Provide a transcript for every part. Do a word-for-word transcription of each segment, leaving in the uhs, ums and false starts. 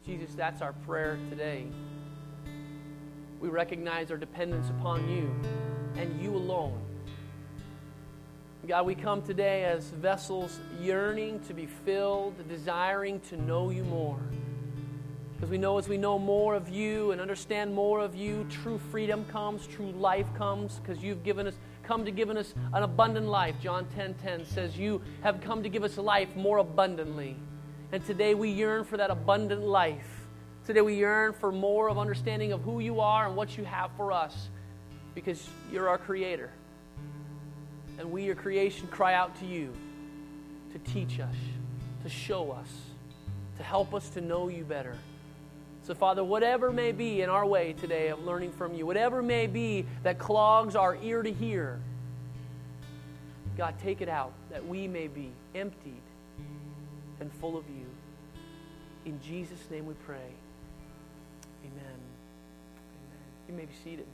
Jesus, that's our prayer today. We recognize our dependence upon you and you alone. God, we come today as vessels yearning to be filled, desiring to know you more. Because we know as we know more of you and understand more of you, true freedom comes, true life comes, because you've given us, come to given us an abundant life. John ten ten says you have come to give us life more abundantly. And today we yearn for that abundant life. Today we yearn for more of understanding of who you are and what you have for us, because you're our creator. And we, your creation, cry out to you to teach us, to show us, to help us to know you better. So, Father, whatever may be in our way today of learning from you, whatever may be that clogs our ear to hear, God, take it out, that we may be emptied and full of you. In Jesus' name we pray. Amen. Amen. You may be seated.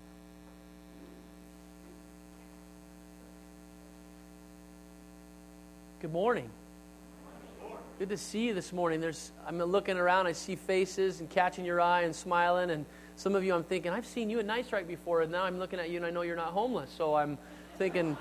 Good morning. Good to see you this morning. There's, I'm looking around, I see faces and catching your eye and smiling, and some of you I'm thinking, I've seen you at Night Strike before, and now I'm looking at you and I know you're not homeless, so I'm thinking,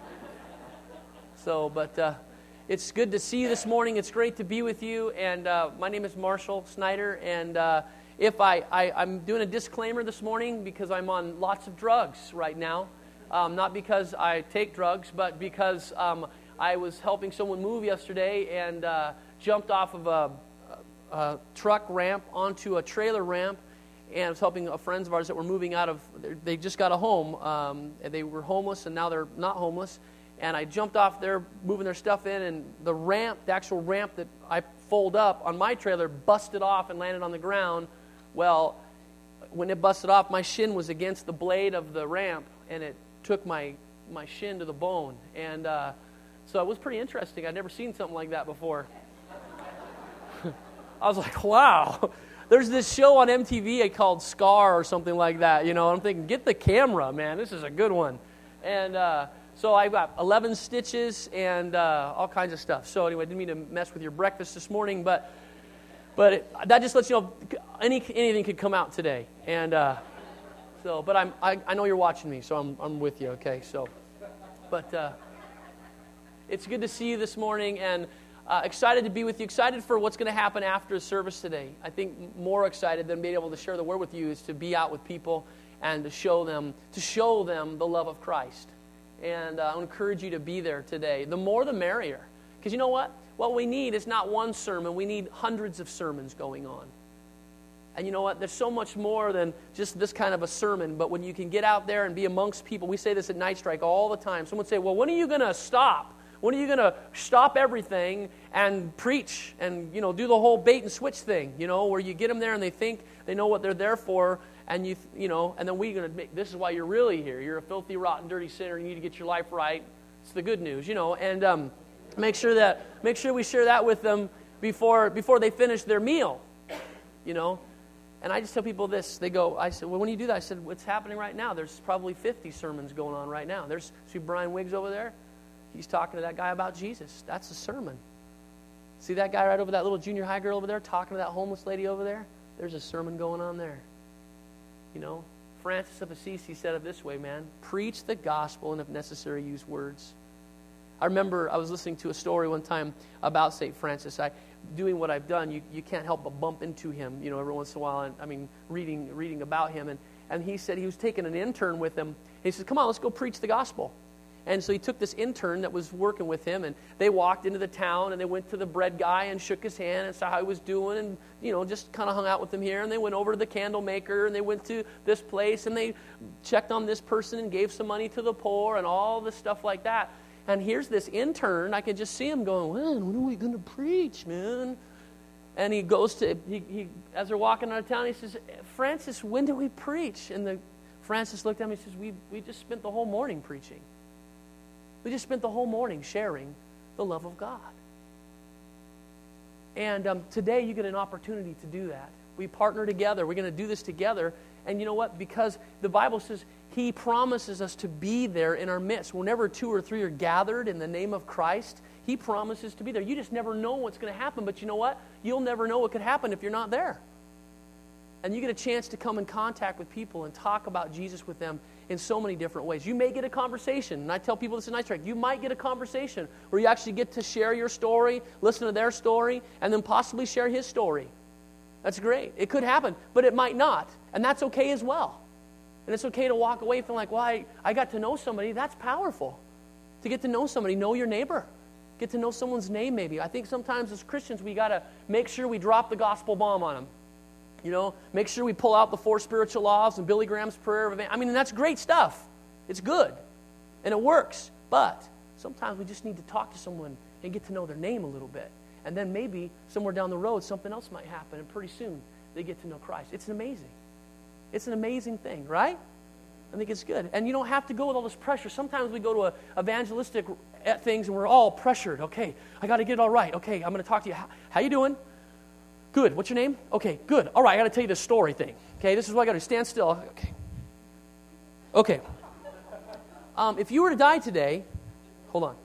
so, but uh, it's good to see you this morning. It's great to be with you, and uh, my name is Marshall Snyder, and uh, if I, I, I'm doing a disclaimer this morning because I'm on lots of drugs right now, um, not because I take drugs, but because um, I was helping someone move yesterday and uh, jumped off of a, a, a truck ramp onto a trailer ramp, and I was helping a friends of ours that were moving out of, they just got a home, um, and they were homeless, and now they're not homeless, and I jumped off there, moving their stuff in, and the ramp, the actual ramp that I fold up on my trailer busted off and landed on the ground. Well, when it busted off, my shin was against the blade of the ramp, and it took my, my shin to the bone, and uh, so it was pretty interesting. I'd never seen something like that before. I was like, wow. There's this show on M T V called Scar or something like that. You know, I'm thinking, get the camera, man. This is a good one. And uh, so I got eleven stitches and uh, all kinds of stuff. So anyway, I didn't mean to mess with your breakfast this morning, but but it, that just lets you know any anything could come out today. And uh, so, but I'm I, I know you're watching me, so I'm I'm with you. Okay, so, but. Uh, It's good to see you this morning, and uh, excited to be with you, excited for what's going to happen after the service today. I think more excited than being able to share the word with you is to be out with people and to show them, to show them the love of Christ. And uh, I encourage you to be there today. The more the merrier. Because you know what? What we need is not one sermon. We need hundreds of sermons going on. And you know what? There's so much more than just this kind of a sermon. But when you can get out there and be amongst people, we say this at Night Strike all the time. Someone would say, well, when are you going to stop? When are you going to stop everything and preach and, you know, do the whole bait and switch thing, you know, where you get them there and they think they know what they're there for, and, you you know, and then we're going to make, this is why you're really here. You're a filthy, rotten, dirty sinner. You need to get your life right. It's the good news, you know, and um, make sure that, make sure we share that with them before before they finish their meal, you know. And I just tell people this. They go, I said, well, when you do that, I said, what's happening right now? There's probably fifty sermons going on right now. There's, see Brian Wiggs over there? He's talking to that guy about Jesus. That's a sermon. See that guy right over, that little junior high girl over there talking to that homeless lady over there? There's a sermon going on there. You know, Francis of Assisi said it this way, man. Preach the gospel and if necessary, use words. I remember I was listening to a story one time about Saint Francis. I, doing what I've done, you, you can't help but bump into him, you know, every once in a while. And, I mean, reading reading about him. And, and he said he was taking an intern with him. He said, come on, let's go preach the gospel. And so he took this intern that was working with him, and they walked into the town, and they went to the bread guy and shook his hand and saw how he was doing, and, you know, just kind of hung out with him here. And they went over to the candle maker, and they went to this place, and they checked on this person and gave some money to the poor and all this stuff like that. And here's this intern. I could just see him going, well, when are we going to preach, man? And he goes to, he, he as they're walking out of town, he says, Francis, when do we preach? And the Francis looked at him and says, we, we just spent the whole morning preaching. We just spent the whole morning sharing the love of God. And um, today you get an opportunity to do that. We partner together. We're going to do this together. And you know what? Because the Bible says He promises us to be there in our midst. Whenever two or three are gathered in the name of Christ, He promises to be there. You just never know what's going to happen. But you know what? You'll never know what could happen if you're not there. And you get a chance to come in contact with people and talk about Jesus with them in so many different ways. You may get a conversation, and I tell people this in Night Strike, you might get a conversation where you actually get to share your story, listen to their story, and then possibly share his story. That's great. It could happen, but it might not, and that's okay as well. And it's okay to walk away feeling like, well, I, I got to know somebody. That's powerful. To get to know somebody, know your neighbor. Get to know someone's name maybe. I think sometimes as Christians we got to make sure we drop the gospel bomb on them. You know, make sure we pull out the four spiritual laws and Billy Graham's prayer of evangelism. I mean, that's great stuff. It's good. And it works. But sometimes we just need to talk to someone and get to know their name a little bit. And then maybe somewhere down the road, something else might happen. And pretty soon, they get to know Christ. It's amazing. It's an amazing thing, right? I think it's good. And you don't have to go with all this pressure. Sometimes we go to a evangelistic things and we're all pressured. Okay, I got to get it all right. Okay, I'm going to talk to you. How, how you doing? Good. What's your name? Okay, good. All right, I got to tell you this story thing. Okay, this is what I got to do. Stand still. Okay. Okay. Um, if you were to die today, hold on.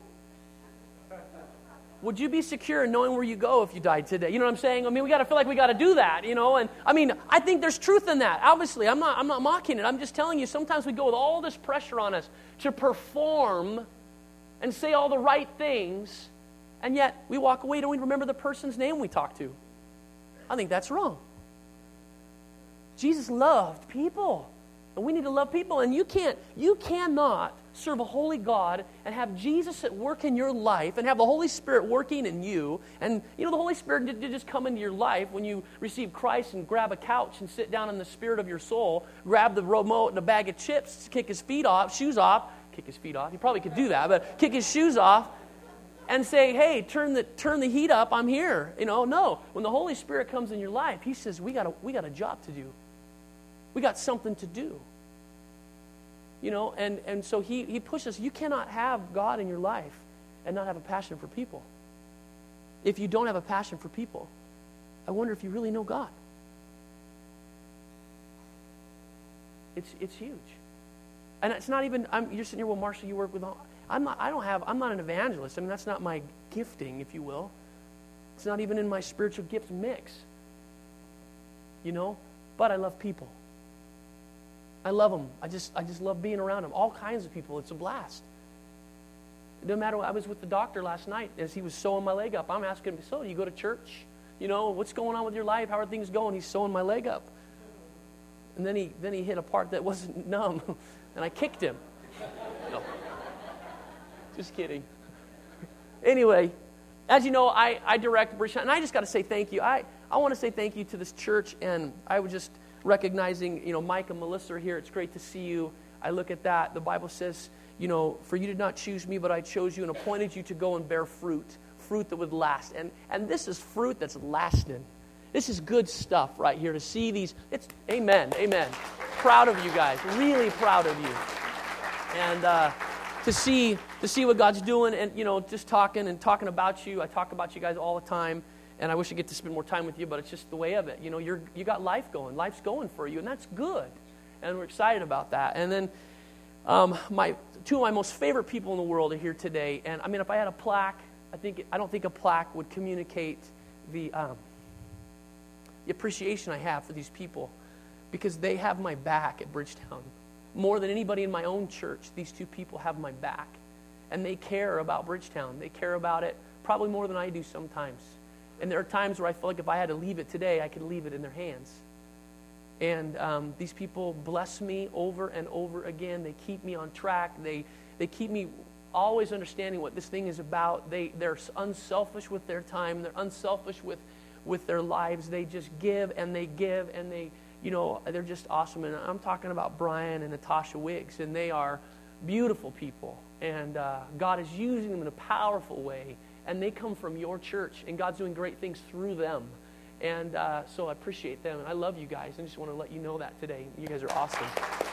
Would you be secure in knowing where you go if you died today? You know what I'm saying? I mean, we got to feel like we got to do that, you know. And I mean, I think there's truth in that. Obviously, I'm not. I'm not mocking it. I'm just telling you. Sometimes we go with all this pressure on us to perform and say all the right things, and yet we walk away. Don't we remember the person's name we talked to? I think that's wrong. Jesus loved people, and we need to love people. And you can't. You cannot serve a holy God and have Jesus at work in your life and have the Holy Spirit working in you. And, you know, the Holy Spirit didn't just come into your life when you receive Christ and grab a couch and sit down in the spirit of your soul, grab the remote and a bag of chips, kick his feet off, shoes off, kick his feet off. He probably could do that, but kick his shoes off and say, hey, turn the turn the heat up, I'm here. You know, no. When the Holy Spirit comes in your life, he says, we got a, we got a job to do. We got something to do. You know, and, and so he, he pushes. You cannot have God in your life and not have a passion for people. If you don't have a passion for people, I wonder if you really know God. It's it's huge. And it's not even, I'm, you're sitting here, well, Marshall, you work with, I'm not, I don't have, I'm not an evangelist. I mean, that's not my gifting, if you will. It's not even in my spiritual gift mix. You know, but I love people. I love them. I just I just love being around them. All kinds of people. It's a blast. It doesn't matter what. I was with the doctor last night as he was sewing my leg up. I'm asking him, so you go to church? You know, what's going on with your life? How are things going? He's sewing my leg up. And then he then he hit a part that wasn't numb, and I kicked him. No. Just kidding. Anyway, as you know, I, I direct Bridgetown, and I just got to say thank you. I, I want to say thank you to this church, and I would just... recognizing, you know, Mike and Melissa are here. It's great to see you. I look at that. The Bible says, you know, for you did not choose me, but I chose you and appointed you to go and bear fruit, fruit that would last. And and this is fruit that's lasting. This is good stuff right here to see these. It's amen, amen. Proud of you guys. Really proud of you. And uh, to see to see what God's doing, and you know, just talking and talking about you. I talk about you guys all the time. And I wish I get to spend more time with you, but it's just the way of it. You know, you're you got life going. Life's going for you, and that's good. And we're excited about that. And then um, my two of my most favorite people in the world are here today. And I mean, if I had a plaque, I think I don't think a plaque would communicate the um, the appreciation I have for these people, because they have my back at Bridgetown more than anybody in my own church. These two people have my back, and they care about Bridgetown. They care about it probably more than I do sometimes. And there are times where I feel like if I had to leave it today, I could leave it in their hands. And um, these people bless me over and over again. They keep me on track. They they keep me always understanding what this thing is about. They, they're unselfish with their time. They're unselfish with, with their lives. They just give and they give and they, you know, they're just awesome. And I'm talking about Brian and Natasha Wiggs, and they are beautiful people. And uh, God is using them in a powerful way. And they come from your church, and God's doing great things through them. And uh, so I appreciate them, and I love you guys. I just want to let you know that today. You guys are awesome.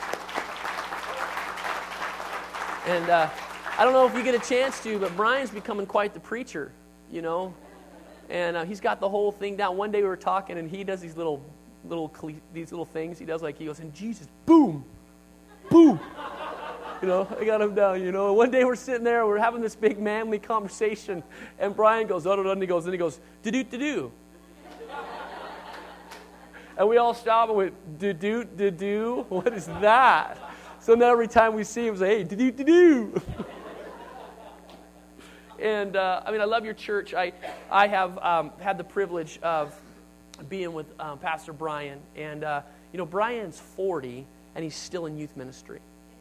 And uh, I don't know if you get a chance to, but Brian's becoming quite the preacher, you know. And uh, he's got the whole thing down. One day we were talking, and he does these little, little, these little things. He does like, he goes, and Jesus, boom, boom. You know, I got him down, you know. One day we're sitting there, we're having this big manly conversation, and Brian goes, oh, and he goes, then he goes, do-do-do-do. And we all stop and went, do-do, do-do, what is that? So now every time we see him, we say, hey, do-do, do-do. And, uh, I mean, I love your church. I I have um, had the privilege of being with um, Pastor Brian. And, uh, you know, Brian's forty, and he's still in youth ministry.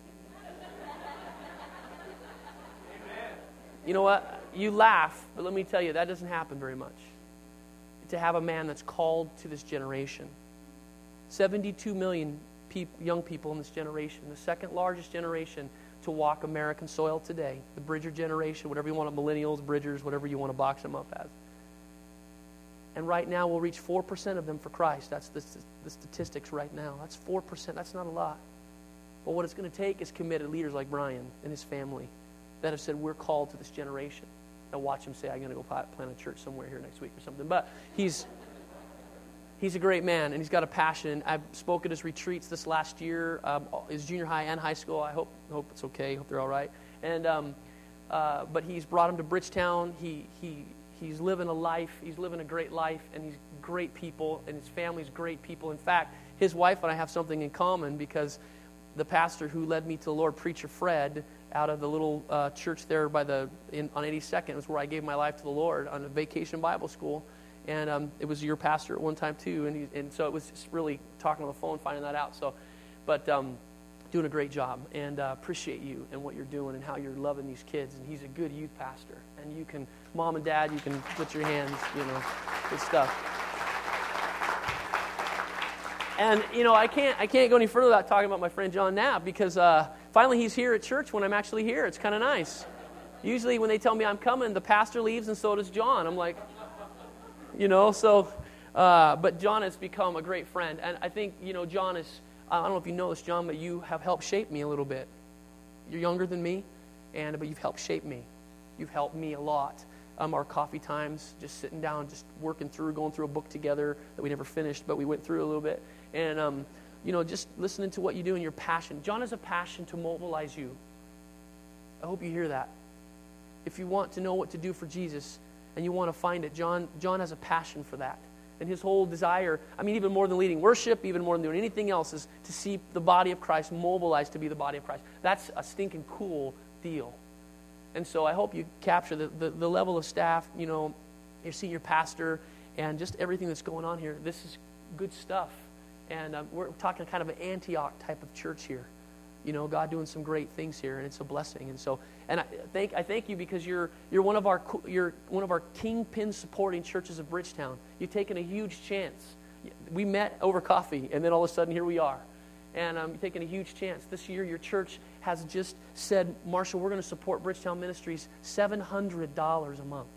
You know what? You laugh, but let me tell you, that doesn't happen very much. To have a man that's called to this generation. seventy-two million pe- young people in this generation, the second largest generation to walk American soil today. The Bridger generation, whatever you want to, millennials, Bridgers, whatever you want to box them up as. And right now we'll reach four percent of them for Christ. That's the, the statistics right now. That's four percent. That's not a lot. But what it's going to take is committed leaders like Brian and his family that have said, we're called to this generation. Now watch him say, I'm going to go plant a church somewhere here next week or something. But he's he's a great man, and he's got a passion. I've spoken at his retreats this last year, um, his junior high and high school. I hope hope it's okay. Hope they're all right. And um, uh, but he's brought him to Bridgetown. He he he's living a life. He's living a great life, and he's great people, and his family's great people. In fact, his wife and I have something in common because the pastor who led me to the Lord, Preacher Fred, out of the little uh, church there by the in, on eighty-second was where I gave my life to the Lord on a vacation Bible school, and um, it was your pastor at one time too, and he, and so it was just really talking on the phone, finding that out. So, but um, doing a great job, and uh, appreciate you and what you're doing and how you're loving these kids. And he's a good youth pastor, and you can, mom and dad, you can put your hands, you know, good stuff. And, you know, I can't I can't go any further without talking about my friend John Knapp, because uh, finally he's here at church when I'm actually here. It's kind of nice. Usually when they tell me I'm coming, the pastor leaves and so does John. I'm like, you know, so, uh, but John has become a great friend. And I think, you know, John is, uh, I don't know if you know this, John, but you have helped shape me a little bit. You're younger than me, and but you've helped shape me. You've helped me a lot. Um, our coffee times, just sitting down, just working through, going through a book together that we never finished, but we went through a little bit. And, um, you know, just listening to what you do and your passion. John has a passion to mobilize you. I hope you hear that. If you want to know what to do for Jesus and you want to find it, John, John has a passion for that. And his whole desire, I mean, even more than leading worship, even more than doing anything else, is to see the body of Christ mobilized to be the body of Christ. That's a stinking cool deal. And so I hope you capture the, the, the level of staff, you know, your senior pastor, and just everything that's going on here. This is good stuff. And um, we're talking kind of an Antioch type of church here. You know, God doing some great things here, and it's a blessing. And so, and I thank I thank you because you're you're one of our you're one of our kingpin supporting churches of Bridgetown. You've taken a huge chance. We met over coffee, and then all of a sudden here we are. And um, you're taking a huge chance. This year your church has just said, Marshall, we're going to support Bridgetown Ministries seven hundred dollars a month.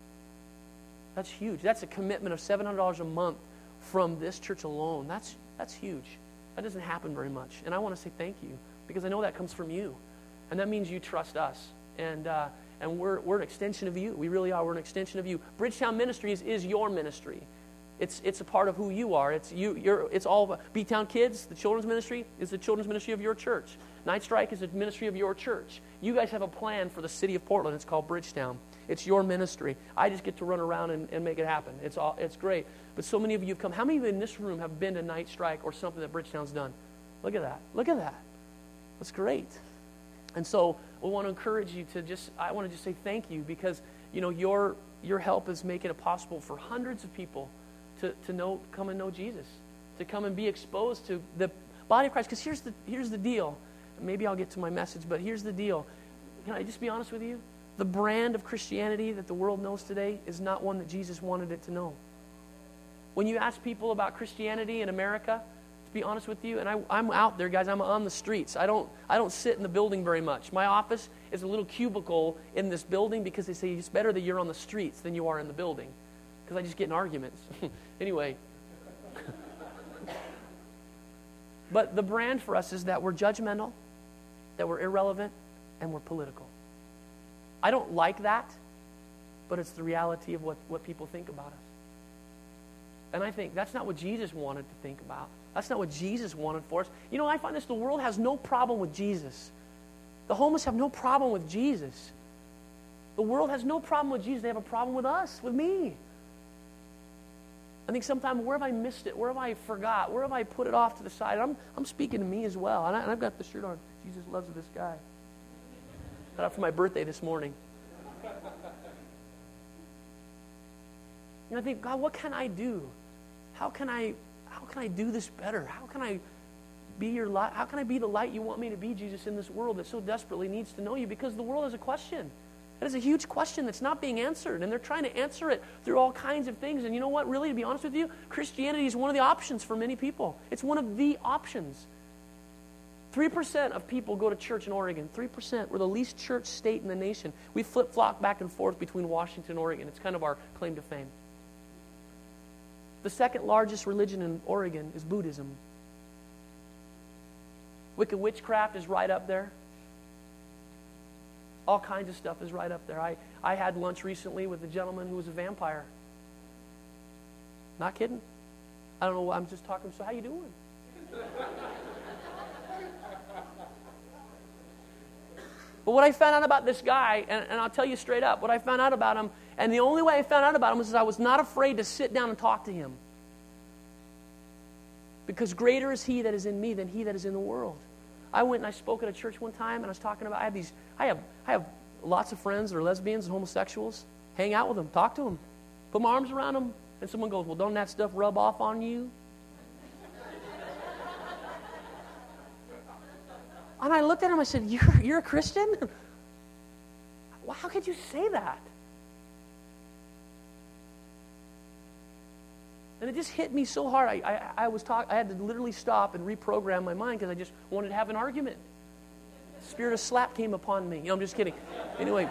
That's huge. That's a commitment of seven hundred dollars a month from this church alone. That's that's huge. That doesn't happen very much. And I want to say thank you, because I know that comes from you. And that means you trust us. And uh, and we're we're an extension of you. We really are. We're an extension of you. Bridgetown Ministries is your ministry. It's it's a part of who you are. It's you. You're. It's all. B-Town Kids, the children's ministry, is the children's ministry of your church. Night Strike is the ministry of your church. You guys have a plan for the city of Portland. It's called Bridgetown. It's your ministry. I just get to run around and, and make it happen. It's all. It's great. But so many of you have come. How many of you in this room have been to Night Strike or something that Bridgetown's done? Look at that. Look at that. That's great. And so we want to encourage you to just. I want to just say thank you, because you know your your help is making it possible for hundreds of people to to know, come and know Jesus, to come and be exposed to the body of Christ. Because here's the here's the deal. Maybe I'll get to my message, but here's the deal. Can I just be honest with you? The brand of Christianity that the world knows today is not one that Jesus wanted it to know. When you ask people about Christianity in America, to be honest with you, and I, I'm out there, guys, I'm on the streets. I don't I don't sit in the building very much. My office is a little cubicle in this building, because they say it's better that you're on the streets than you are in the building, because I just get in arguments. Anyway. But the brand for us is that we're judgmental, that we're irrelevant, and we're political. I don't like that, but it's the reality of what, what people think about us. And I think that's not what Jesus wanted to think about. That's not what Jesus wanted for us. You know, I find this, the world has no problem with Jesus. The homeless have no problem with Jesus. The world has no problem with Jesus. They have a problem with us, with me. And I think sometimes, where have I missed it? Where have I forgot? Where have I put it off to the side? I'm, I'm speaking to me as well. And, I, and I've got the shirt on. Jesus loves this guy. Got it for my birthday this morning. And I think, God, what can I do? How can I, how can I do this better? How can I be your light? How can I be the light you want me to be, Jesus, in this world that so desperately needs to know you? Because the world has a question. It is a huge question that's not being answered, and they're trying to answer it through all kinds of things. And you know what? Really, to be honest with you, Christianity is one of the options for many people. It's one of the options. three percent of people go to church in Oregon. three percent. We're the least church state in the nation. We flip-flop back and forth between Washington and Oregon. It's kind of our claim to fame. The second largest religion in Oregon is Buddhism. Wicked witchcraft is right up there. All kinds of stuff is right up there. I, I had lunch recently with a gentleman who was a vampire. Not kidding. I don't know why I'm just talking. So how you doing? But what I found out about this guy, and, and I'll tell you straight up, what I found out about him, and the only way I found out about him was I was not afraid to sit down and talk to him. Because greater is he that is in me than he that is in the world. I went and I spoke at a church one time, and I was talking about, I have these, I have, I have lots of friends that are lesbians and homosexuals. Hang out with them, talk to them, put my arms around them, and someone goes, well, don't that stuff rub off on you? And I looked at him, I said, you're, you're a Christian? Well, how could you say that? And it just hit me so hard. I, I, I was talk, I had to literally stop and reprogram my mind because I just wanted to have an argument. The spirit of slap came upon me. You know, I'm just kidding. Anyway.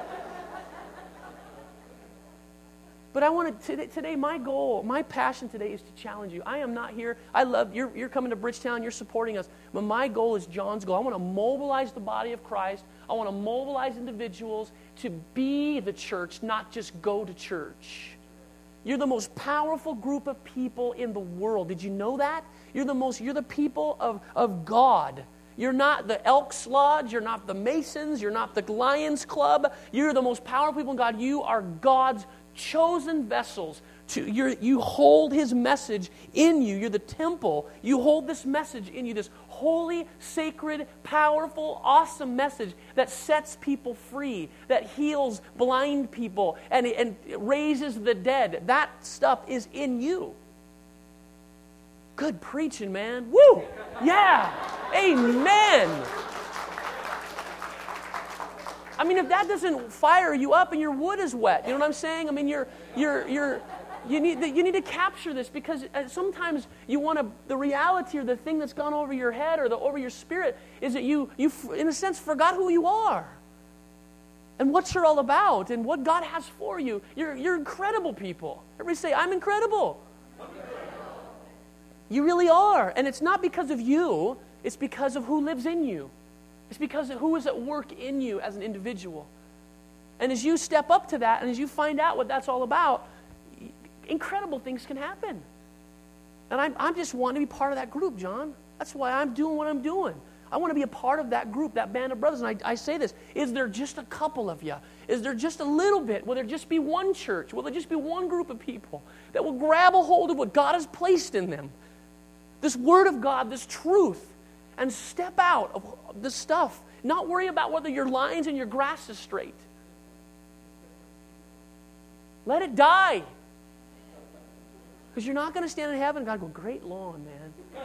But I wanted today, today, my goal, my passion today is to challenge you. I am not here. I love, you're, you're coming to Bridgetown, you're supporting us. But my goal is John's goal. I want to mobilize the body of Christ. I want to mobilize individuals to be the church, not just go to church. You're the most powerful group of people in the world. Did you know that? You're the most, you're the people of, of God. You're not the Elks Lodge. You're not the Masons. You're not the Lions Club. You're the most powerful people in God. You are God's chosen vessels. To, you're, you hold His message in you. You're the temple. You hold this message in you, this holy, sacred, powerful, awesome message that sets people free, that heals blind people, and, and raises the dead. That stuff is in you. Good preaching, man. Woo! Yeah! Amen! I mean, if that doesn't fire you up and your wood is wet, you know what I'm saying? I mean, you're, you're, you're, you need, you need to capture this because sometimes you want to, the reality or the thing that's gone over your head or the, over your spirit is that you, you, in a sense, forgot who you are and what you're all about and what God has for you. You're, you're incredible people. Everybody say, I'm incredible. You really are. And it's not because of you. It's because of who lives in you. It's because of who is at work in you as an individual. And as you step up to that and as you find out what that's all about, incredible things can happen. And I'm, I'm just wanting to be part of that group, John. That's why I'm doing what I'm doing. I want to be a part of that group, that band of brothers. And I, I say this, is there just a couple of you? Is there just a little bit? Will there just be one church? Will there just be one group of people that will grab a hold of what God has placed in them? This Word of God, this truth, and step out of the stuff. Not worry about whether your lines and your grass is straight. Let it die. Because you're not going to stand in heaven and God go, great lawn, man.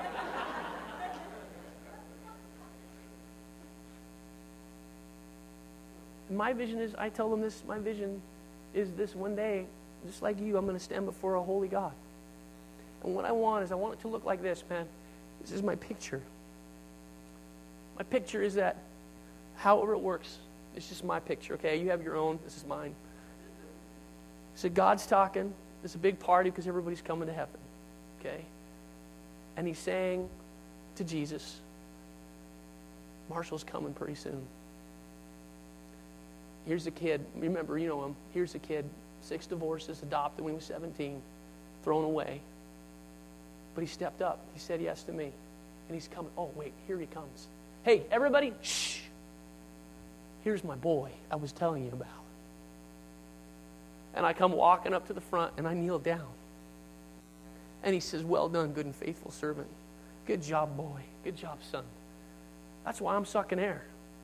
And my vision is, I tell them this, my vision is this one day, just like you, I'm going to stand before a holy God. And what I want is I want it to look like this, man. This is my picture. My picture is that however it works, it's just my picture, okay? You have your own. This is mine. So God's talking. It's a big party because everybody's coming to heaven, okay? And He's saying to Jesus, Marshall's coming pretty soon. Here's a kid. Remember, you know him. Here's a kid. Six divorces, adopted when he was seventeen, thrown away. But he stepped up. He said yes to me. And he's coming. Oh, wait, here he comes. Hey, everybody, shh. Here's my boy I was telling you about. And I come walking up to the front and I kneel down. And he says, well done, good and faithful servant. Good job, boy. Good job, son. That's why I'm sucking air.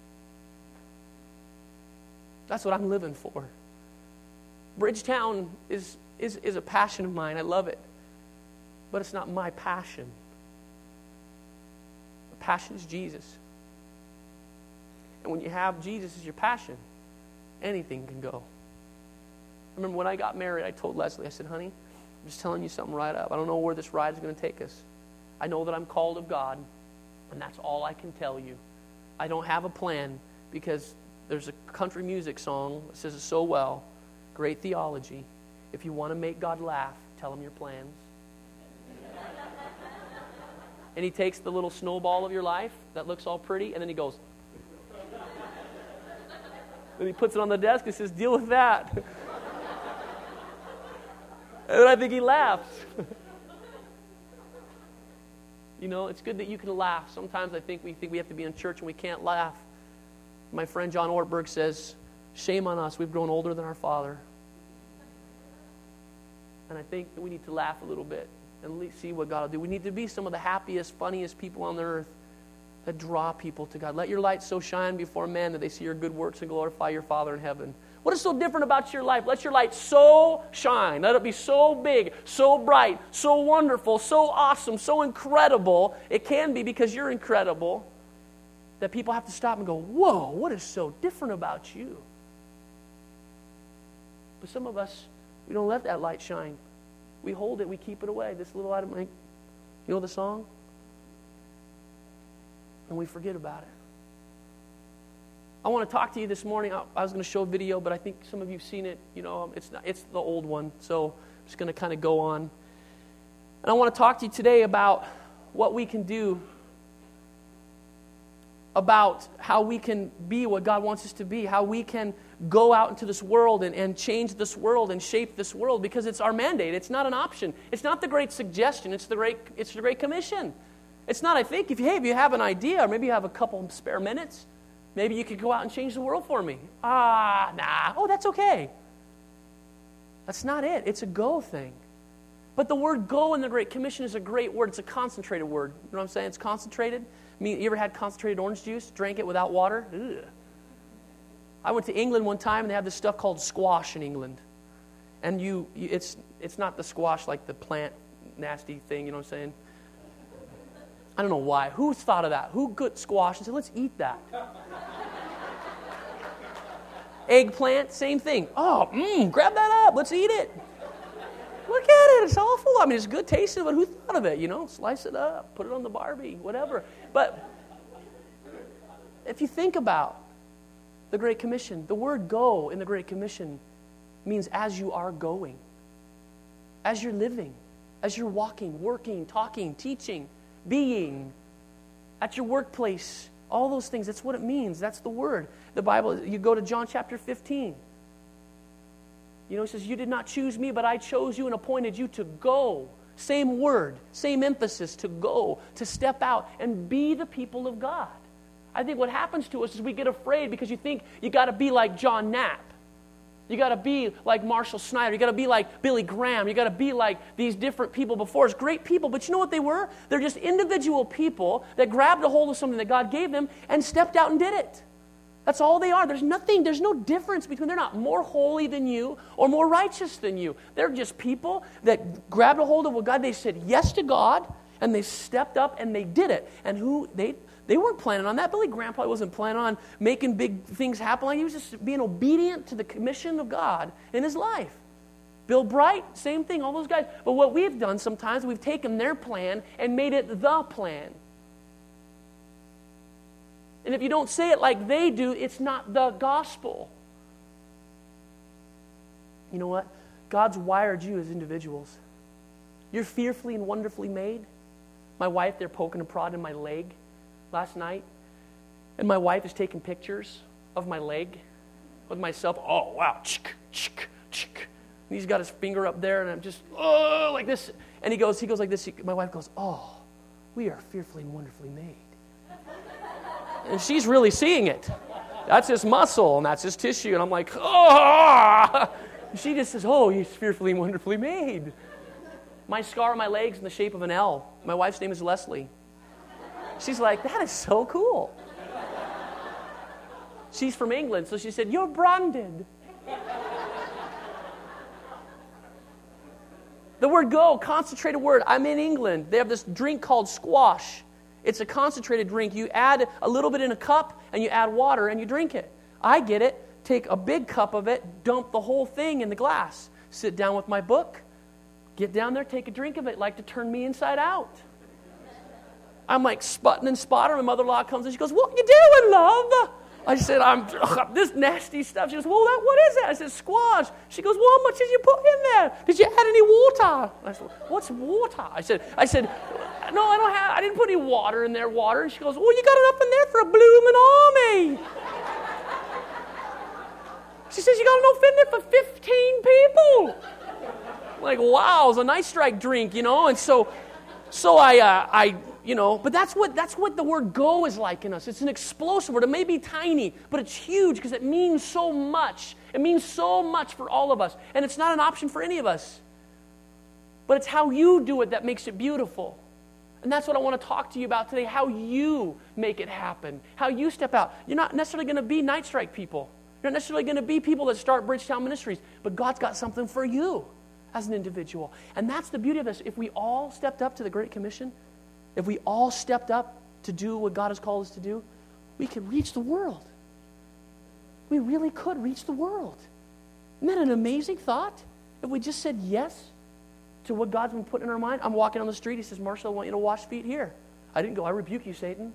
That's what I'm living for. Bridgetown is, is, is a passion of mine. I love it. But it's not my passion. The passion is Jesus. And when you have Jesus as your passion, anything can go. I remember when I got married, I told Leslie, I said, honey, I'm just telling you something right up. I don't know where this ride is going to take us. I know that I'm called of God, and that's all I can tell you. I don't have a plan because there's a country music song that says it so well. Great theology. If you want to make God laugh, tell him your plans. And he takes the little snowball of your life that looks all pretty, and then he goes. Then he puts it on the desk and says, deal with that. And then I think he laughs. You know, it's good that you can laugh. Sometimes I think we think we have to be in church and we can't laugh. My friend John Ortberg says, shame on us, we've grown older than our father. And I think that we need to laugh a little bit and see what God will do. We need to be some of the happiest, funniest people on the earth that draw people to God. Let your light so shine before men that they see your good works and glorify your Father in heaven. What is so different about your life? Let your light so shine. Let it be so big, so bright, so wonderful, so awesome, so incredible. It can be because you're incredible that people have to stop and go, whoa, what is so different about you? But some of us, we don't let that light shine. We hold it, we keep it away. This little item, like, you know the song? And we forget about it. I want to talk to you this morning. I, I was going to show a video, but I think some of you have seen it. You know, it's not, it's the old one, so I'm just going to kind of go on. And I want to talk to you today about what we can do, about how we can be what God wants us to be, how we can go out into this world and, and change this world and shape this world, because it's our mandate. It's not an option. It's not the great suggestion. It's the great, it's the great commission. It's not, I think, if you, hey, if you have an idea, or maybe you have a couple spare minutes, maybe you could go out and change the world for me. Ah, nah. Oh, that's okay. That's not it. It's a go thing. But the word go in the Great Commission is a great word. It's a concentrated word. You know what I'm saying? It's concentrated. I mean, you ever had concentrated orange juice? Drank it without water? Ugh. I went to England one time, and they have this stuff called squash in England. And you, you it's it's not the squash like the plant nasty thing, you know what I'm saying? I don't know why. Who's thought of that? Who got squash and said, let's eat that? Eggplant, same thing. Oh, mmm, grab that up. Let's eat it. Look at it. It's awful. I mean, it's good tasting, but who thought of it? You know, slice it up, put it on the Barbie, whatever. But if you think about the Great Commission, the word go in the Great Commission means as you are going, as you're living, as you're walking, working, talking, teaching, being, at your workplace, all those things. That's what it means. That's the word. The Bible, you go to John chapter fifteen. You know, it says, you did not choose me, but I chose you and appointed you to go. Same word, same emphasis, to go, to step out and be the people of God. I think what happens to us is we get afraid because you think you got to be like John Knapp. You got to be like Marshall Snyder. You got to be like Billy Graham. You got to be like these different people before us. Great people, but you know what they were? They're just individual people that grabbed a hold of something that God gave them and stepped out and did it. That's all they are. There's nothing, there's no difference between, they're not more holy than you or more righteous than you. They're just people that grabbed a hold of what God, they said yes to God, and they stepped up and they did it. And who, they they weren't planning on that. Billy Graham probably wasn't planning on making big things happen. Like he was just being obedient to the commission of God in his life. Bill Bright, same thing, all those guys. But what we've done sometimes, we've taken their plan and made it the plan. And if you don't say it like they do, it's not the gospel. You know what? God's wired you as individuals. You're fearfully and wonderfully made. My wife, they're poking a prod in my leg last night. And my wife is taking pictures of my leg with myself. Oh, wow. Chick, chick, chick. And he's got his finger up there, and I'm just, oh, like this. And he goes, he goes like this. My wife goes, oh, we are fearfully and wonderfully made. And she's really seeing it. That's his muscle, and that's his tissue. And I'm like, oh. She just says, oh, he's fearfully and wonderfully made. I'm My scar on my leg's in the shape of an L. My wife's name is Leslie. She's like, that is so cool. She's from England, so she said, you're branded. The word go, concentrated word. I'm in England. They have this drink called squash. It's a concentrated drink. You add a little bit in a cup, and you add water, and you drink it. I get it. Take a big cup of it, dump the whole thing in the glass. Sit down with my book. Get down there, take a drink of it, like to turn me inside out. I'm like sputting and spotting. My mother-in-law comes and she goes, what you doing, love? I said, I'm ugh, this nasty stuff. She goes, well, that, what is it? I said, squash. She goes, well, how much did you put in there? Did you add any water? I said, what's water? I said, I said, no, I don't have, I didn't put any water in there, water. And she goes, well, you got enough in there for a blooming army. She says, you got enough in there for fifteen people. I'm like, wow, it's a nice strike drink, you know? And so, so I, uh, I, you know, but that's what that's what the word go is like in us. It's an explosive word. It may be tiny, but it's huge because it means so much. It means so much for all of us. And it's not an option for any of us. But it's how you do it that makes it beautiful. And that's what I want to talk to you about today, how you make it happen, how you step out. You're not necessarily going to be Night Strike people. You're not necessarily going to be people that start Bridgetown Ministries, but God's got something for you as an individual. And that's the beauty of this. If we all stepped up to the Great Commission, if we all stepped up to do what God has called us to do, we could reach the world. We really could reach the world. Isn't that an amazing thought? If we just said yes to what God's been putting in our mind. I'm walking on the street. He says, Marshall, I want you to wash feet here. I didn't go, I rebuke you, Satan.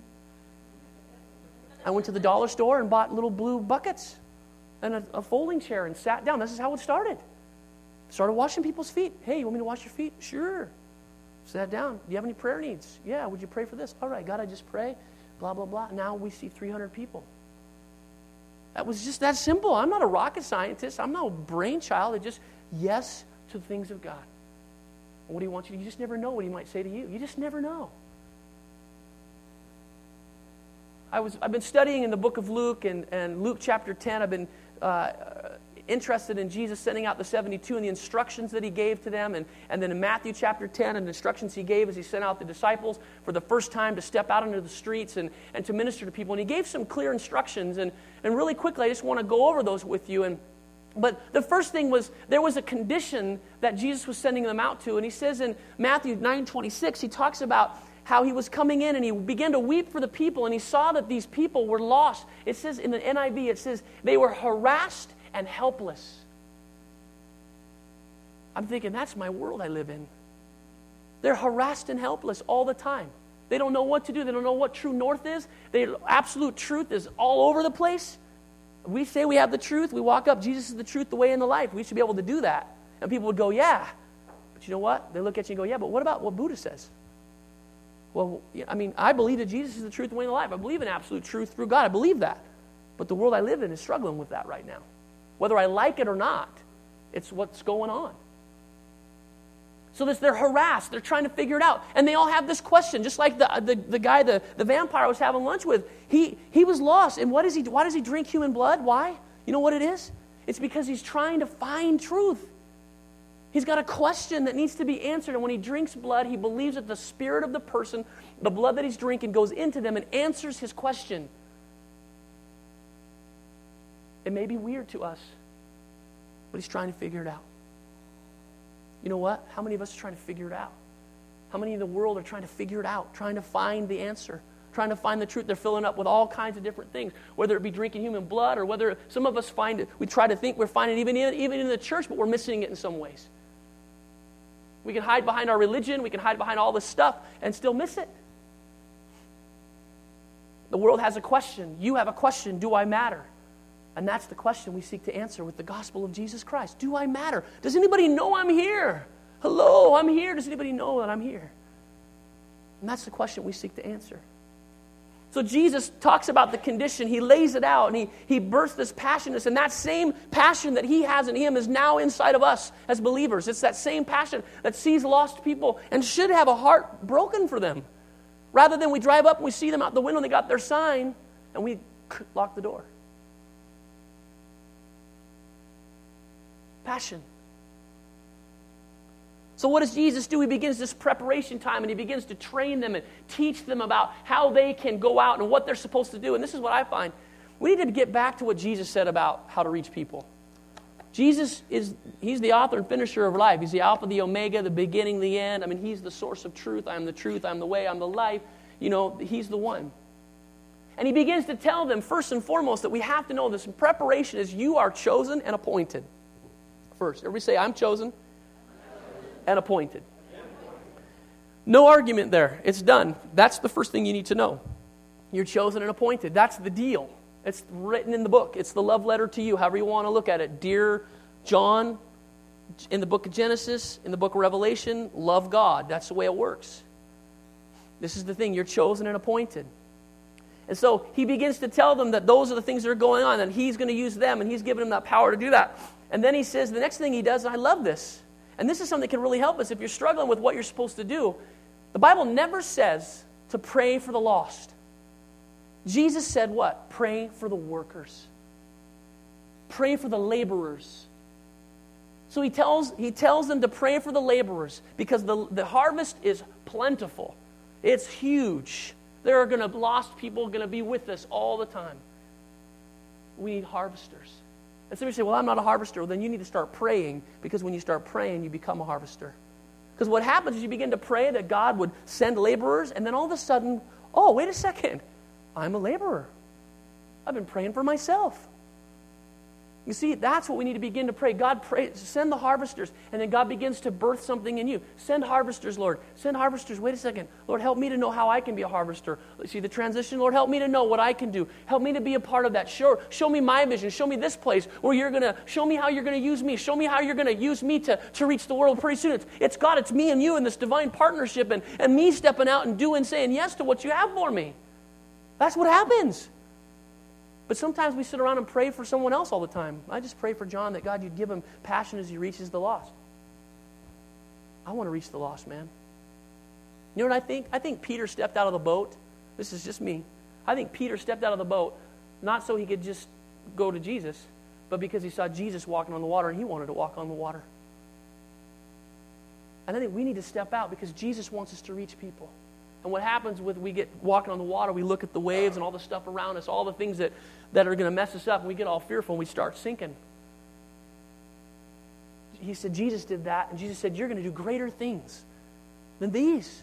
I went to the dollar store and bought little blue buckets and a, a folding chair and sat down. This is how it started. Started washing people's feet. Hey, you want me to wash your feet? Sure. Sat down. Do you have any prayer needs? Yeah, would you pray for this? All right, God, I just pray. Blah, blah, blah. Now we see three hundred people. That was just that simple. I'm not a rocket scientist. I'm no brainchild. It just, yes to the things of God. And what do you want you to? You just never know what he might say to you. You just never know. I was, I've been studying in the book of Luke and, and Luke chapter ten. I've been uh, interested in Jesus sending out the seventy-two and the instructions that he gave to them. And, and then in Matthew chapter ten, and the instructions he gave as he sent out the disciples for the first time to step out into the streets and, and to minister to people. And he gave some clear instructions. And, and really quickly, I just want to go over those with you. And But the first thing was, there was a condition that Jesus was sending them out to. And he says in Matthew nine twenty-six, he talks about how he was coming in and he began to weep for the people. And he saw that these people were lost. It says in the N I V, it says they were harassed and helpless. I'm thinking, that's my world I live in. They're harassed and helpless all the time. They don't know what to do. They don't know what true north is. They, absolute truth is all over the place. We say we have the truth. We walk up, Jesus is the truth, the way, and the life. We should be able to do that. And people would go, yeah. But you know what? They look at you and go, yeah, but what about what Buddha says? Well, I mean, I believe that Jesus is the truth, the way, and the life. I believe in absolute truth through God. I believe that. But the world I live in is struggling with that right now. Whether I like it or not, it's what's going on. So this, they're harassed. They're trying to figure it out. And they all have this question, just like the, the, the guy, the, the vampire I was having lunch with. He, he was lost. And what is he, why does he drink human blood? Why? You know what it is? It's because he's trying to find truth. He's got a question that needs to be answered. And when he drinks blood, he believes that the spirit of the person, the blood that he's drinking, goes into them and answers his question. It may be weird to us, but he's trying to figure it out. You know what? How many of us are trying to figure it out? How many in the world are trying to figure it out, trying to find the answer, trying to find the truth? They're filling up with all kinds of different things, whether it be drinking human blood or whether some of us find it, we try to think we're finding it even in, even in the church, but we're missing it in some ways. We can hide behind our religion, we can hide behind all this stuff and still miss it. The world has a question. You have a question. Do I matter? And that's the question we seek to answer with the gospel of Jesus Christ. Do I matter? Does anybody know I'm here? Hello, I'm here. Does anybody know that I'm here? And that's the question we seek to answer. So Jesus talks about the condition. He lays it out and he, he births this passion. And that same passion that he has in him is now inside of us as believers. It's that same passion that sees lost people and should have a heart broken for them. Rather than we drive up and we see them out the window and they got their sign and we lock the door. Passion. So what does Jesus do? He begins this preparation time, and he begins to train them and teach them about how they can go out and what they're supposed to do. And this is what I find. We need to get back to what Jesus said about how to reach people. Jesus is, he's the author and finisher of life. He's the Alpha, the Omega, the beginning, the end. I mean, he's the source of truth. I am the truth. I'm the way. I'm the life. You know, he's the one. And he begins to tell them, first and foremost, that we have to know this. In preparation is you are chosen and appointed. First, everybody say, I'm chosen and appointed. No argument there. It's done. That's the first thing you need to know. You're chosen and appointed. That's the deal. It's written in the book. It's the love letter to you, however you want to look at it. Dear John, in the book of Genesis, in the book of Revelation, love God. That's the way it works. This is the thing. You're chosen and appointed. And so he begins to tell them that those are the things that are going on, and he's going to use them, and he's giving them that power to do that. And then he says, the next thing he does, and I love this, and this is something that can really help us if you're struggling with what you're supposed to do. The Bible never says to pray for the lost. Jesus said what? Pray for the workers. Pray for the laborers. So he tells, he tells them to pray for the laborers because the, the harvest is plentiful. It's huge. There are going to lost people going to be with us all the time. We need harvesters. And somebody say, well, I'm not a harvester. Well, then you need to start praying, because when you start praying, you become a harvester. Because what happens is you begin to pray that God would send laborers, and then all of a sudden, oh, wait a second, I'm a laborer. I've been praying for myself. You see, that's what we need to begin to pray. God, pray, send the harvesters, and then God begins to birth something in you. Send harvesters, Lord. Send harvesters. Wait a second. Lord, help me to know how I can be a harvester. See the transition? Lord, help me to know what I can do. Help me to be a part of that. Show, show me my vision. Show me this place where you're going to, show me how you're going to use me. Show me how you're going to use me to, to reach the world. Pretty soon, it's, it's God, it's me and you in this divine partnership, and, and me stepping out and doing, saying yes to what you have for me. That's what happens. But sometimes we sit around and pray for someone else all the time. I just pray for John that God, you'd give him passion as he reaches the lost. I want to reach the lost, man. You know what I think? I think Peter stepped out of the boat. This is just me. I think Peter stepped out of the boat not so he could just go to Jesus, but because he saw Jesus walking on the water and he wanted to walk on the water. And I think we need to step out because Jesus wants us to reach people. And what happens with we get walking on the water, we look at the waves and all the stuff around us, all the things that, that are going to mess us up, and we get all fearful and we start sinking. He said Jesus did that, and Jesus said, you're going to do greater things than these.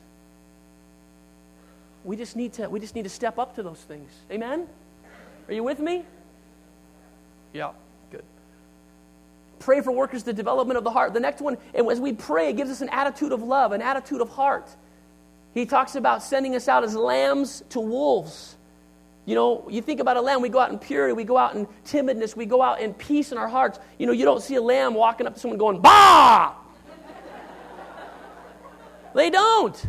We just need to we just need to step up to those things. Amen? Are you with me? Yeah, good. Pray for workers, the development of the heart. The next one, and as we pray, it gives us an attitude of love, an attitude of heart. He talks about sending us out as lambs to wolves. You know, you think about a lamb, we go out in purity, we go out in timidness, we go out in peace in our hearts. You know, you don't see a lamb walking up to someone going, bah! They don't.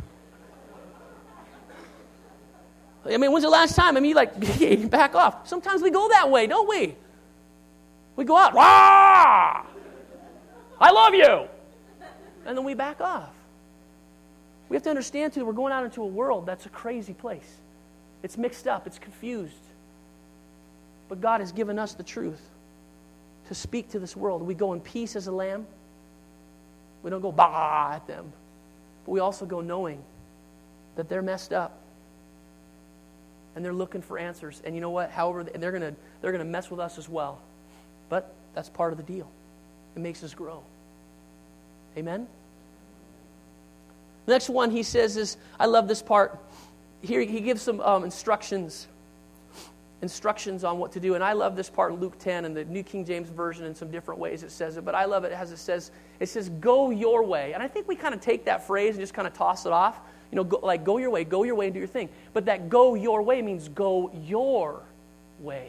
I mean, when's the last time? I mean, like, back off. Sometimes we go that way, don't we? We go out, rah! I love you! And then we back off. We have to understand, too, that we're going out into a world that's a crazy place. It's mixed up. It's confused. But God has given us the truth to speak to this world. We go in peace as a lamb. We don't go bah at them. But we also go knowing that they're messed up. And they're looking for answers. And you know what? However, they're going to they're going to mess with us as well. But that's part of the deal. It makes us grow. Amen? The next one he says is, I love this part. Here he gives some um, instructions, instructions on what to do. And I love this part in Luke ten and the New King James Version in some different ways it says it. But I love it as it says, it says, go your way. And I think we kind of take that phrase and just kind of toss it off. You know, go, like go your way, go your way and do your thing. But that go your way means go your way.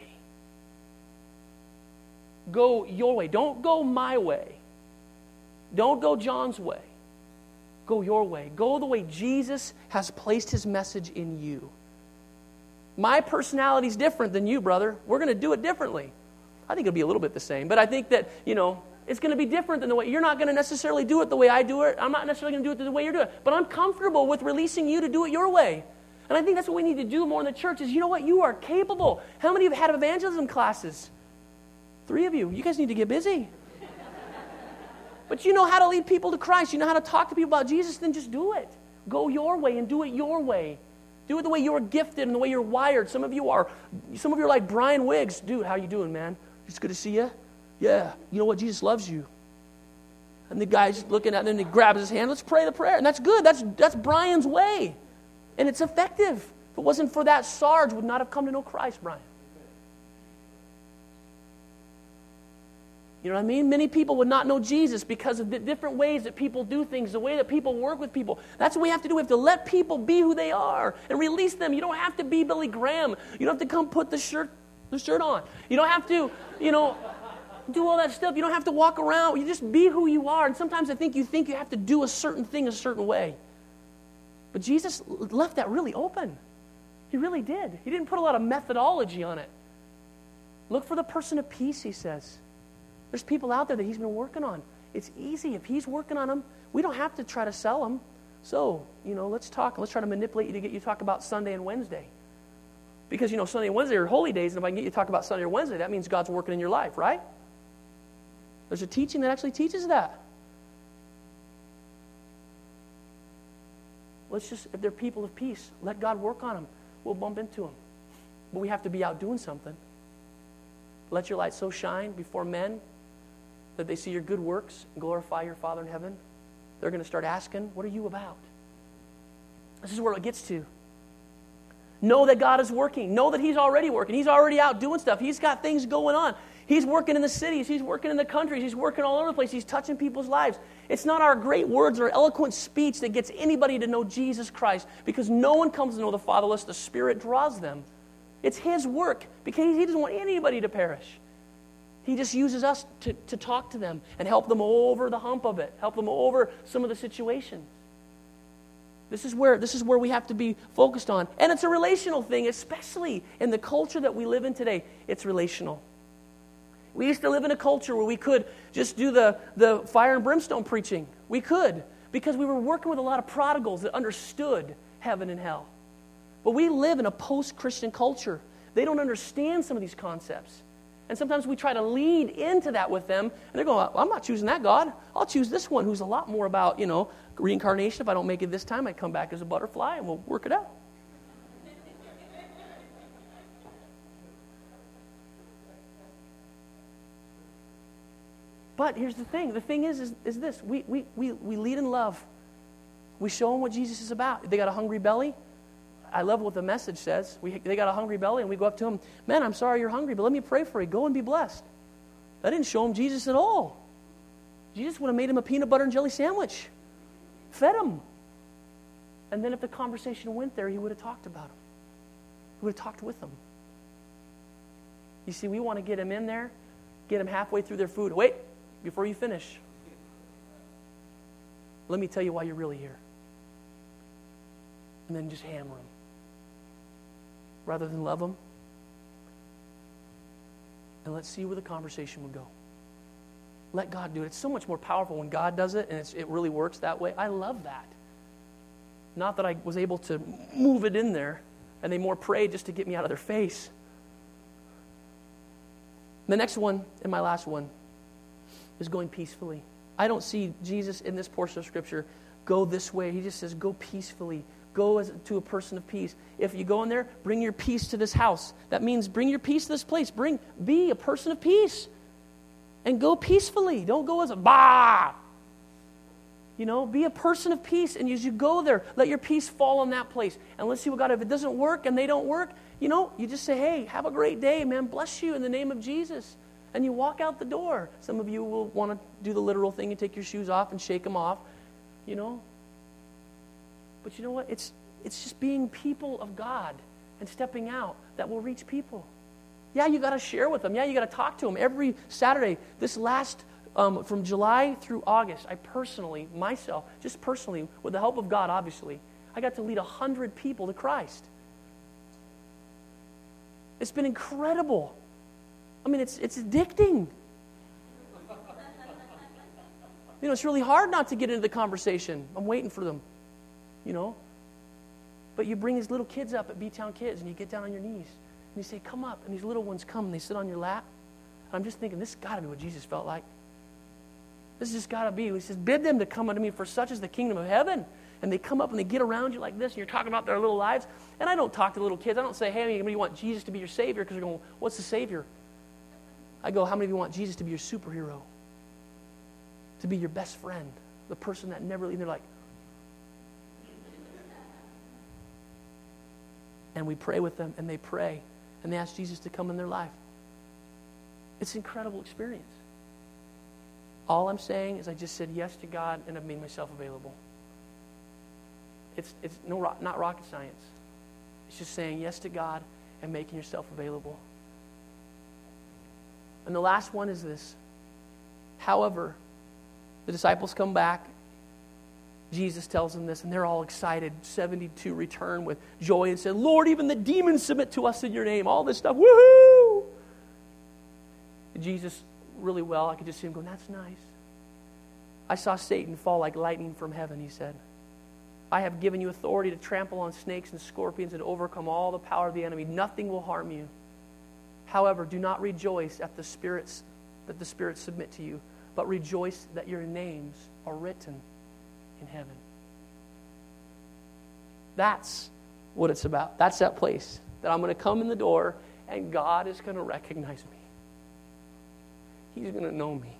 Go your way. Don't go my way. Don't go John's way. Go your way. Go the way Jesus has placed his message in you. My personality is different than you, brother. We're going to do it differently. I think it'll be a little bit the same, but I think that, you know, it's going to be different than the way, you're not going to necessarily do it the way I do it. I'm not necessarily going to do it the way you're doing it, but I'm comfortable with releasing you to do it your way. And I think that's what we need to do more in the church is, you know what, you are capable. How many of you have had evangelism classes? Three of you. You guys need to get busy. But you know how to lead people to Christ. You know how to talk to people about Jesus, then just do it. Go your way and do it your way. Do it the way you're gifted and the way you're wired. Some of you are, some of you are like Brian Wiggs. Dude, how you doing, man? It's good to see you. Yeah, you know what? Jesus loves you. And the guy's looking at him and he grabs his hand. Let's pray the prayer. And that's good. That's that's Brian's way. And it's effective. If it wasn't for that, Sarge would not have come to know Christ, Brian. You know what I mean? Many people would not know Jesus because of the different ways that people do things, the way that people work with people. That's what we have to do. We have to let people be who they are and release them. You don't have to be Billy Graham. You don't have to come put the shirt, the shirt on. You don't have to, you know, do all that stuff. You don't have to walk around. You just be who you are. And sometimes I think you think you have to do a certain thing a certain way. But Jesus left that really open. He really did. He didn't put a lot of methodology on it. Look for the person of peace, he says. There's people out there that he's been working on. It's easy. If he's working on them, we don't have to try to sell them. So, you know, let's talk. Let's try to manipulate you to get you to talk about Sunday and Wednesday. Because, you know, Sunday and Wednesday are holy days, and if I can get you to talk about Sunday or Wednesday, that means God's working in your life, right? There's a teaching that actually teaches that. Let's just, if they're people of peace, let God work on them. We'll bump into them. But we have to be out doing something. Let your light so shine before men that they see your good works and glorify your Father in heaven. They're going to start asking, what are you about? This is where it gets to. Know that God is working. Know that he's already working. He's already out doing stuff. He's got things going on. He's working in the cities. He's working in the countries. He's working all over the place. He's touching people's lives. It's not our great words or eloquent speech that gets anybody to know Jesus Christ, because no one comes to know the Father unless the Spirit draws them. It's his work, because he doesn't want anybody to perish. He just uses us to, to talk to them and help them over the hump of it, help them over some of the situations. This is where this is where we have to be focused on. And it's a relational thing, especially in the culture that we live in today. It's relational. We used to live in a culture where we could just do the, the fire and brimstone preaching. We could, because we were working with a lot of prodigals that understood heaven and hell. But we live in a post-Christian culture. They don't understand some of these concepts. And sometimes we try to lead into that with them, and they're going, well, I'm not choosing that God. I'll choose this one who's a lot more about, you know, reincarnation. If I don't make it this time, I come back as a butterfly, and we'll work it out. But here's the thing. The thing is, is, is this. We, we, we, we lead in love. We show them what Jesus is about. They got a hungry belly. I love what the message says. We, they got a hungry belly, and we go up to them, man, I'm sorry you're hungry, but let me pray for you. Go and be blessed. That didn't show him Jesus at all. Jesus would have made him a peanut butter and jelly sandwich. Fed him. And then if the conversation went there, he would have talked about him. He would have talked with them. You see, we want to get him in there, get him halfway through their food. Wait, before you finish, let me tell you why you're really here. And then just hammer them. Rather than love them. And let's see where the conversation will go. Let God do it. It's so much more powerful when God does it, and it's, it really works that way. I love that. Not that I was able to move it in there, and they more prayed just to get me out of their face. The next one, and my last one, is going peacefully. I don't see Jesus in this portion of Scripture go this way. He just says, go peacefully. Go as, to a person of peace. If you go in there, bring your peace to this house. That means bring your peace to this place. Bring, be a person of peace. And go peacefully. Don't go as a bah. You know, be a person of peace. And as you go there, let your peace fall on that place. And let's see what God, if it doesn't work and they don't work, you know, you just say, hey, have a great day, man. Bless you in the name of Jesus. And you walk out the door. Some of you will want to do the literal thing and take your shoes off and shake them off. You know. But you know what? It's it's just being people of God and stepping out that will reach people. Yeah, you got to share with them. Yeah, you got to talk to them every Saturday. This last, um, from July through August, I personally, myself, just personally, with the help of God, obviously, I got to lead a hundred people to Christ. It's been incredible. I mean, it's it's addicting. You know, it's really hard not to get into the conversation. I'm waiting for them. You know, but you bring these little kids up at B-Town Kids, and you get down on your knees, and you say, come up, and these little ones come, and they sit on your lap, and I'm just thinking, this has got to be what Jesus felt like. This has got to be. He says, bid them to come unto me, for such is the kingdom of heaven. And they come up and they get around you like this, and you're talking about their little lives. And I don't talk to little kids. I don't say, hey, how many of you want Jesus to be your Savior? Because they're going, what's the Savior? I go, how many of you want Jesus to be your superhero? To be your best friend? The person that never leaves. They're like, and we pray with them, and they pray, and they ask Jesus to come in their life. It's an incredible experience. All I'm saying is I just said yes to God, and I've made myself available. It's it's no not rocket science. It's just saying yes to God and making yourself available. And the last one is this. However, the disciples come back. Jesus tells them this, and they're all excited. seventy-two return with joy and said, Lord, even the demons submit to us in your name. All this stuff. Woohoo! And Jesus, really well, I could just see him going, that's nice. I saw Satan fall like lightning from heaven, he said. I have given you authority to trample on snakes and scorpions and overcome all the power of the enemy. Nothing will harm you. However, do not rejoice at the spirits that the spirits submit to you, but rejoice that your names are written in heaven. That's what it's about. That's that place that I'm going to come in the door and God is going to recognize me. He's going to know me.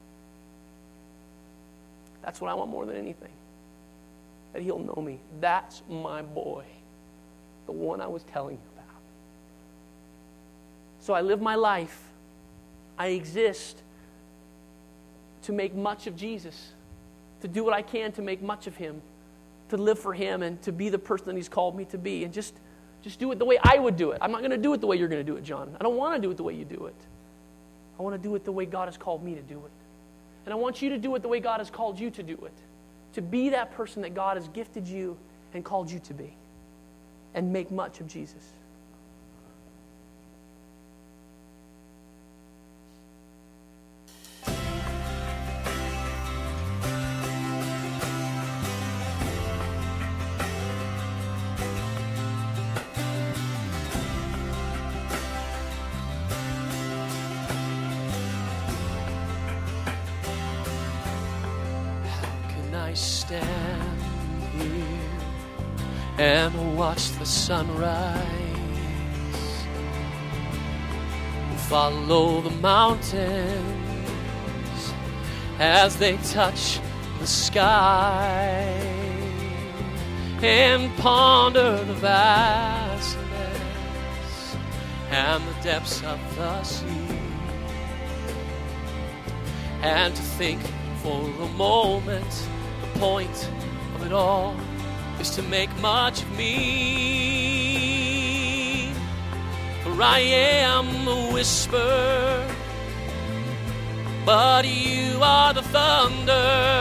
That's what I want more than anything. That he'll know me. That's my boy. The one I was telling you about. So I live my life. I exist to make much of Jesus. To do what I can to make much of him. To live for him and to be the person that he's called me to be. And just, just do it the way I would do it. I'm not going to do it the way you're going to do it, John. I don't want to do it the way you do it. I want to do it the way God has called me to do it. And I want you to do it the way God has called you to do it. To be that person that God has gifted you and called you to be. And make much of Jesus. I stand here and watch the sunrise, follow the mountains as they touch the sky, and ponder the vastness and the depths of the sea, and to think for a moment the point of it all is to make much of me. For I am the whisper, but you are the thunder,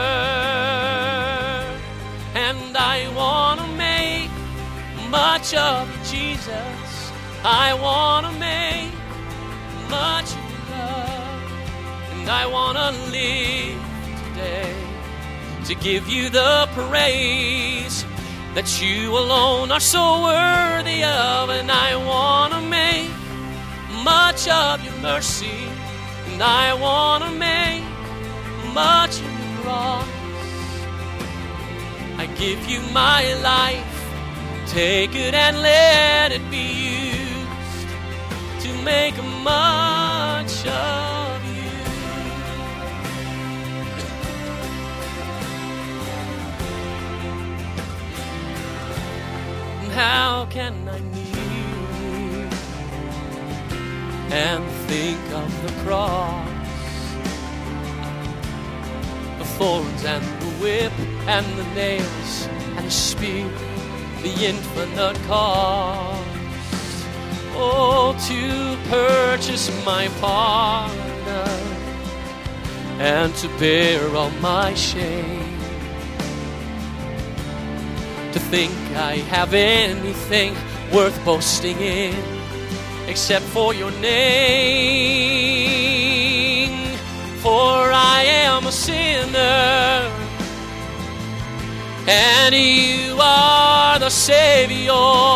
and I want to make much of you, Jesus. I want to make much of you, love, and I want to live today to give you the praise that you alone are so worthy of. And I want to make much of your mercy, and I want to make much of your cross. I give you my life, take it and let it be used to make much of you. How can I kneel and think of the cross, the thorns and the whip and the nails and the spear, the infinite cost, oh, to purchase my pardon and to bear all my shame. To think I have anything worth boasting in except for your name. For I am a sinner and you are the Savior,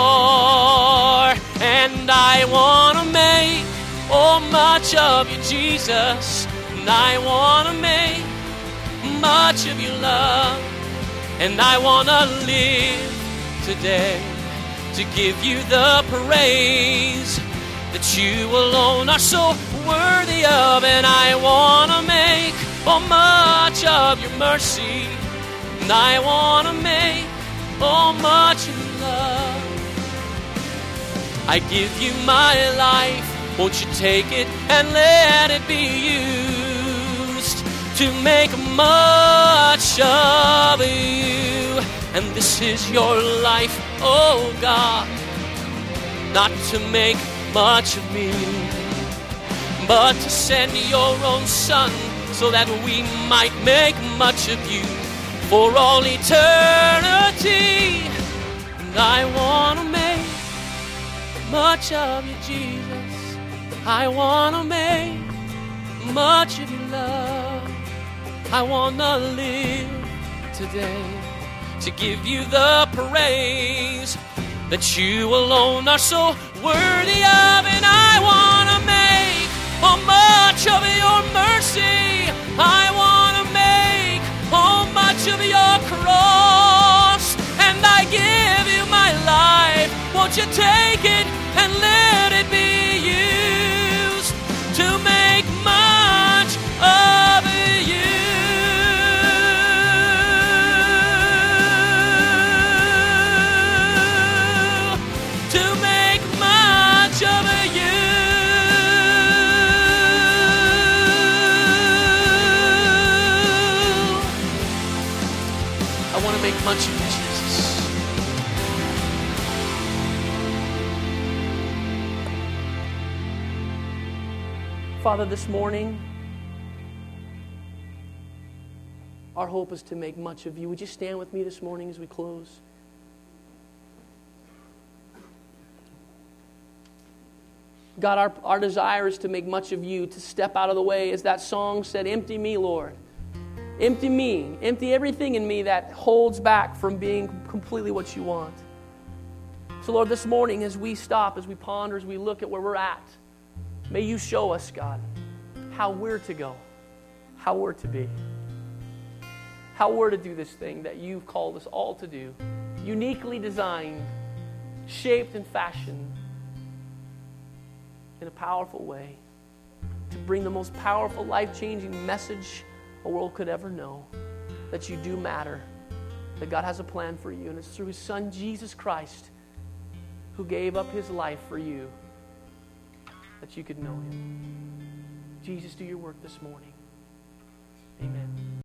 and I want to make oh much of you, Jesus, and I want to make much of your love. And I want to live today to give you the praise that you alone are so worthy of. And I want to make oh much of your mercy. And I want to make oh much of your love. I give you my life. Won't you take it and let it be used to make much of you? And this is your life, oh God, not to make much of me, but to send your own Son so that we might make much of you for all eternity. And I want to make much of you, Jesus. I want to make much of your love. I want to live today to give you the praise that you alone are so worthy of. And I want to make oh much of your mercy. I want to make oh much of your cross. And I give you my life. Won't you take it and let it be used to make much of you? To make much of you. I want to make much of you, Jesus. Father, this morning, our hope is to make much of you. Would you stand with me this morning as we close? God, our, our desire is to make much of you, to step out of the way. As that song said, empty me, Lord. Empty me. Empty everything in me that holds back from being completely what you want. So, Lord, this morning as we stop, as we ponder, as we look at where we're at, may you show us, God, how we're to go, how we're to be, how we're to do this thing that you've called us all to do, uniquely designed, shaped and fashioned in a powerful way to bring the most powerful, life-changing message a world could ever know, that you do matter, that God has a plan for you, and it's through His Son, Jesus Christ, who gave up His life for you, that you could know Him. Jesus, do your work this morning. Amen.